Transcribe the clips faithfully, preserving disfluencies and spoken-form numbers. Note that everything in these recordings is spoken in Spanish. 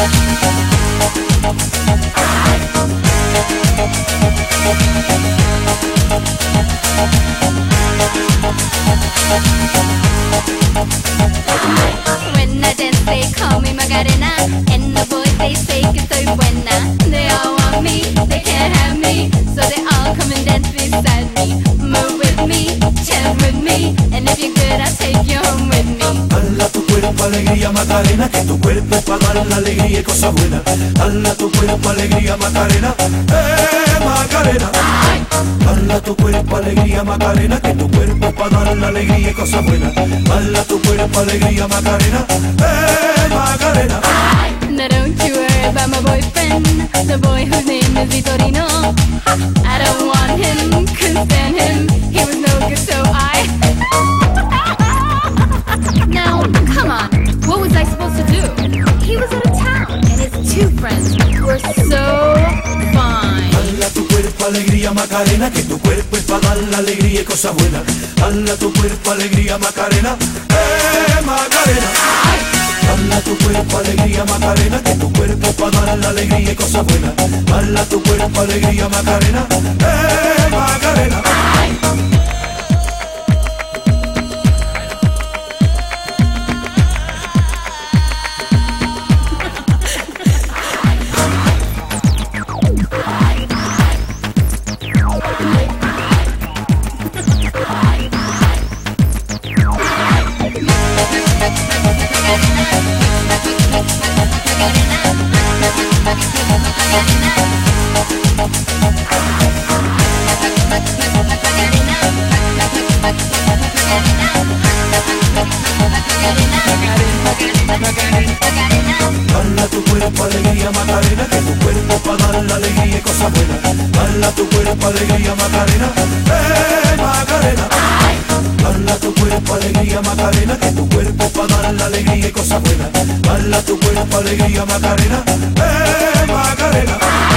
When I dance they call me Macarena, and the boys they say que soy buena. They all want me, they can't have me, so they all come and dance beside me. Move with me, chant with me, and if you're good I'll take you home with me. Dala tu cuerpo alegría Macarena, que tu cuerpo es para dar la alegría y cosas buenas. Dala tu cuerpo alegría Macarena, eh Macarena. Dala tu cuerpo alegría Macarena, que tu cuerpo es para dar la alegría y cosas buenas. Dala tu cuerpo alegría Macarena, eh Macarena. Now don't you worry about my boyfriend, the boy whose name is Vitorino. I don't want him, couldn't stand him, he was no good so I Now, come on, what was I supposed to do? He was out of town, and his two friends were so fine. Dala tu cuerpo alegría Macarena, que tu cuerpo es para dar la alegría y cosas buenas. Dala tu cuerpo alegría Macarena, eh Macarena. Dala tu cuerpo alegría Macarena, que tu cuerpo es para dar la alegría y cosas buenas. Dala tu cuerpo alegría Macarena, eh Macarena. Dala tu cuerpo alegría Macarena, que tu cuerpo es para dar la alegría y cosas buenas. Dala tu cuerpo alegría Macarena, eh Macarena. Dala tu cuerpo alegría Macarena, que tu cuerpo es para dar la alegría y cosas buenas. Dala tu cuerpo alegría Macarena, eh Macarena.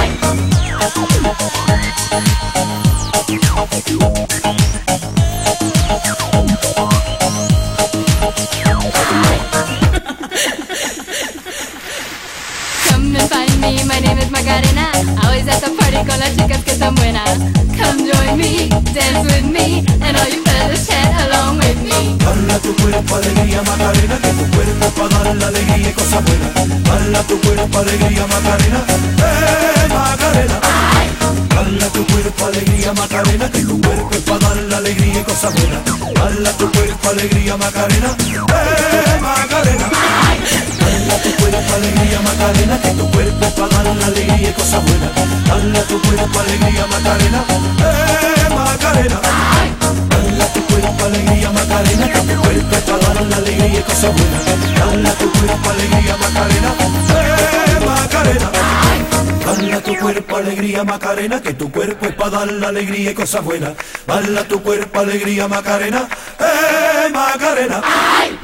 Come and find me, my name is Macarena. Always at the party con las chicas que son buenas. Come join me, dance with me, and all you fellas chat along with me. Dala tu cuerpo alegría Macarena, que tu cuerpo es para dar la alegría y cosas buenas. Dala tu cuerpo alegría Macarena, eh Macarena. Dala tu cuerpo alegría Macarena, que tu cuerpo es para dar la alegría y cosas buenas. Dala tu cuerpo alegría Macarena, eh Macarena. Dala tu cuerpo alegría Macarena, que tu cuerpo es para dar la alegría y cosas buenas. Dala tu cuerpo alegría Macarena, eh Macarena. Dala tu cuerpo alegría Macarena, que tu cuerpo es para dar la alegría y cosas buenas. Dala tu cuerpo alegría Macarena, eh Macarena. Dala tu cuerpo alegría Macarena, que tu cuerpo es para dar la alegría y cosas buenas. Dala tu cuerpo alegría Macarena, eh Macarena.